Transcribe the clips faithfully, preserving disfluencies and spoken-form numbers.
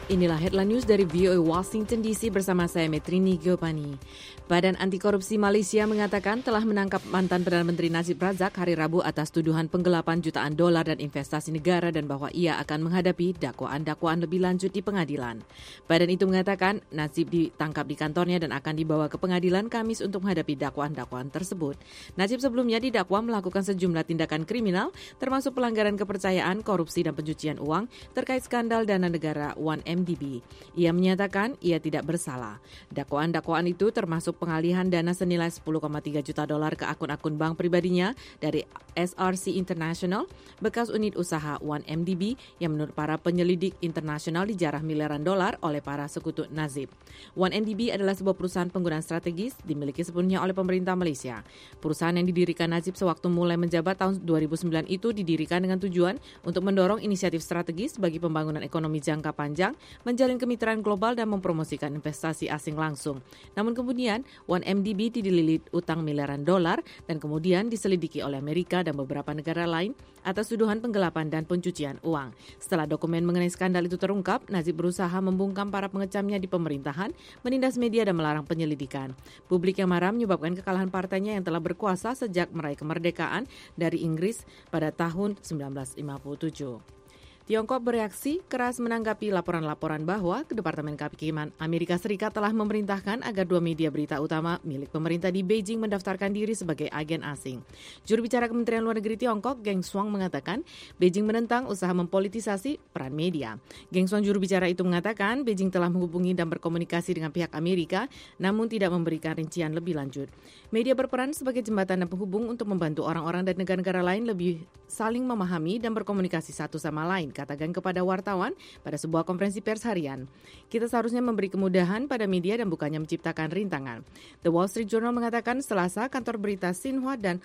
Inilah headline news dari V O A Washington D C bersama saya Metrini Giopani. Badan Anti Korupsi Malaysia mengatakan telah menangkap mantan Perdana Menteri Najib Razak hari Rabu atas tuduhan penggelapan jutaan dolar dan investasi negara dan bahwa ia akan menghadapi dakwaan-dakwaan lebih lanjut di pengadilan. Badan itu mengatakan Najib ditangkap di kantornya dan akan dibawa ke pengadilan Kamis untuk menghadapi dakwaan-dakwaan tersebut. Najib sebelumnya didakwa melakukan sejumlah tindakan kriminal termasuk pelanggaran kepercayaan, korupsi dan pencucian uang terkait skandal dana negara satu M D B. Ia menyatakan ia tidak bersalah. Dakwaan-dakwaan itu termasuk pengalihan dana senilai sepuluh koma tiga juta dolar ke akun-akun bank pribadinya dari S R C International, bekas unit usaha satu M D B yang menurut para penyelidik internasional dijarah miliaran dolar oleh para sekutu Najib. satu M D B adalah sebuah perusahaan penggunaan strategis dimiliki sepenuhnya oleh pemerintah Malaysia. Perusahaan yang didirikan Najib sewaktu mulai menjabat tahun dua ribu sembilan itu didirikan dengan tujuan untuk mendorong inisiatif strategis bagi pembangunan ekonomi jangka panjang, menjalin kemitraan global dan mempromosikan investasi asing langsung. Namun kemudian satu M D B dililit utang miliaran dolar dan kemudian diselidiki oleh Amerika dan beberapa negara lain atas tuduhan penggelapan dan pencucian uang. Setelah dokumen mengenai skandal itu terungkap, Najib berusaha membungkam para pengecamnya di pemerintahan, menindas media dan melarang penyelidikan. Publik yang marah menyebabkan kekalahan partainya yang telah berkuasa sejak meraih kemerdekaan dari Inggris pada tahun sembilan belas lima puluh tujuh. Tiongkok bereaksi keras menanggapi laporan-laporan bahwa Departemen Kehakiman Amerika Serikat telah memerintahkan agar dua media berita utama milik pemerintah di Beijing mendaftarkan diri sebagai agen asing. Juru bicara Kementerian Luar Negeri Tiongkok, Geng Shuang, mengatakan Beijing menentang usaha mempolitisasi peran media. Geng Shuang, juru bicara itu, mengatakan Beijing telah menghubungi dan berkomunikasi dengan pihak Amerika, namun tidak memberikan rincian lebih lanjut. Media berperan sebagai jembatan dan penghubung untuk membantu orang-orang dan negara-negara lain lebih saling memahami dan berkomunikasi satu sama lain, kata Geng kepada wartawan pada sebuah konferensi pers harian. Kita seharusnya memberi kemudahan pada media dan bukannya menciptakan rintangan. The Wall Street Journal mengatakan Selasa kantor berita Xinhua dan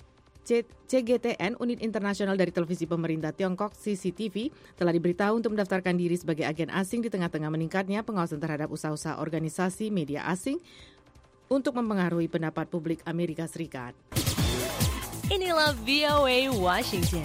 C G T N, unit internasional dari televisi pemerintah Tiongkok C C T V, telah diberitahu untuk mendaftarkan diri sebagai agen asing di tengah-tengah meningkatnya pengawasan terhadap usaha-usaha organisasi media asing untuk mempengaruhi pendapat publik Amerika Serikat. Inilah V O A Washington.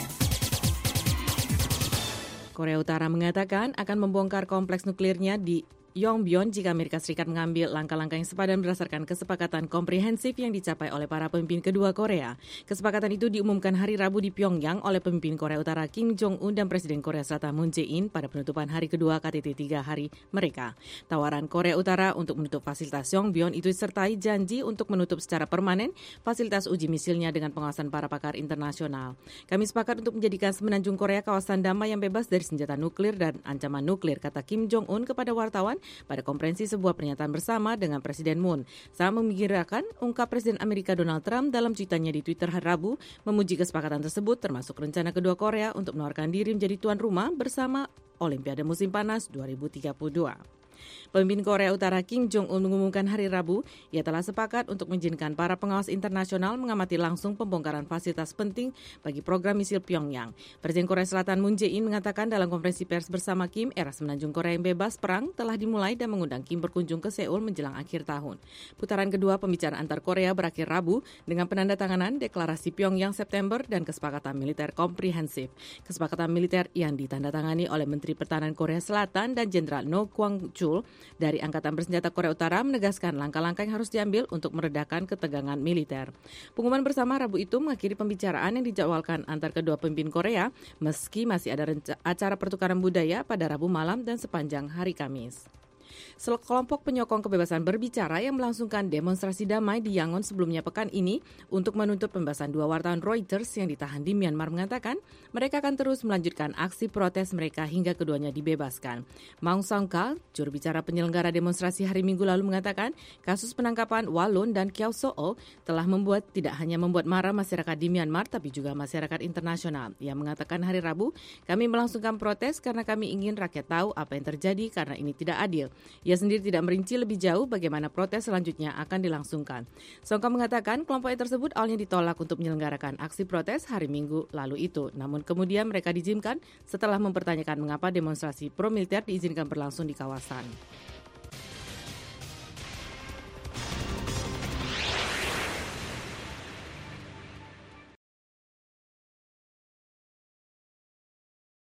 Korea Utara mengatakan akan membongkar kompleks nuklirnya di Yongbyon jika Amerika Serikat mengambil langkah-langkah yang sepadan berdasarkan kesepakatan komprehensif yang dicapai oleh para pemimpin kedua Korea. Kesepakatan itu diumumkan hari Rabu di Pyongyang oleh pemimpin Korea Utara Kim Jong-un dan Presiden Korea Selatan Moon Jae-in pada penutupan hari kedua K T T tiga hari mereka. Tawaran Korea Utara untuk menutup fasilitas Yongbyon itu disertai janji untuk menutup secara permanen fasilitas uji misilnya dengan pengawasan para pakar internasional. Kami sepakat untuk menjadikan semenanjung Korea kawasan damai yang bebas dari senjata nuklir dan ancaman nuklir, kata Kim Jong-un kepada wartawan pada konferensi sebuah pernyataan bersama dengan Presiden Moon. Sangat menggembirakan, ungkap Presiden Amerika Donald Trump dalam cuitannya di Twitter hari Rabu, memuji kesepakatan tersebut termasuk rencana kedua Korea untuk menawarkan diri menjadi tuan rumah bersama Olimpiade Musim Panas dua ribu tiga puluh dua. Pemimpin Korea Utara Kim Jong-un mengumumkan hari Rabu, ia telah sepakat untuk mengizinkan para pengawas internasional mengamati langsung pembongkaran fasilitas penting bagi program misil Pyongyang. Presiden Korea Selatan Moon Jae-in mengatakan dalam konferensi pers bersama Kim, era semenanjung Korea yang bebas perang telah dimulai dan mengundang Kim berkunjung ke Seoul menjelang akhir tahun. Putaran kedua pembicaraan antar Korea berakhir Rabu dengan penandatanganan deklarasi Pyongyang September dan kesepakatan militer komprehensif. Kesepakatan militer yang ditandatangani oleh Menteri Pertahanan Korea Selatan dan Jenderal No Kwang-chul dari Angkatan Bersenjata Korea Utara menegaskan langkah-langkah yang harus diambil untuk meredakan ketegangan militer. Pengumuman bersama Rabu itu mengakhiri pembicaraan yang dijadwalkan antar kedua pemimpin Korea, meski masih ada renca- acara pertukaran budaya pada Rabu malam dan sepanjang hari Kamis. Sekelompok penyokong kebebasan berbicara yang melangsungkan demonstrasi damai di Yangon sebelumnya pekan ini untuk menuntut pembebasan dua wartawan Reuters yang ditahan di Myanmar mengatakan mereka akan terus melanjutkan aksi protes mereka hingga keduanya dibebaskan. Maung Sangka, juru bicara penyelenggara demonstrasi hari Minggu lalu mengatakan kasus penangkapan Walon dan Kyaw Soe telah membuat tidak hanya membuat marah masyarakat di Myanmar tapi juga masyarakat internasional. Ia mengatakan hari Rabu, kami melangsungkan protes karena kami ingin rakyat tahu apa yang terjadi karena ini tidak adil. Ia sendiri tidak merinci lebih jauh bagaimana protes selanjutnya akan dilangsungkan. Songka mengatakan kelompok tersebut awalnya ditolak untuk menyelenggarakan aksi protes hari Minggu lalu itu. Namun kemudian mereka diizinkan setelah mempertanyakan mengapa demonstrasi pro-militer diizinkan berlangsung di kawasan.